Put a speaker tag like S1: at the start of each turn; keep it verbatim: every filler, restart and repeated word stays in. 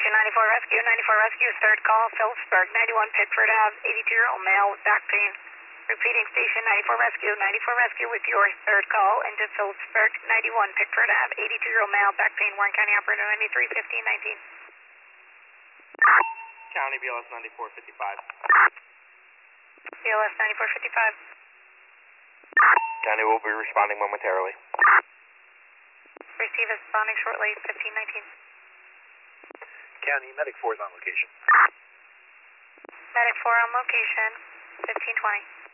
S1: Station ninety-four Rescue, ninety-four Rescue, third call, Phillipsburg, ninety-one Pickford Ave, eighty-two-year-old male with back pain. Repeating Station ninety-four Rescue, ninety-four Rescue with your third call into Phillipsburg, ninety-one Pickford Ave, eighty-two-year-old male, back pain, Warren County Operator ninety-three fifteen nineteen.
S2: County B L S ninety-four fifty-five.
S1: B L S ninety-four fifty-five.
S2: County will be responding momentarily.
S1: Receive is responding shortly, fifteen nineteen.
S3: County Medic four is on location.
S1: Medic four on location, fifteen twenty.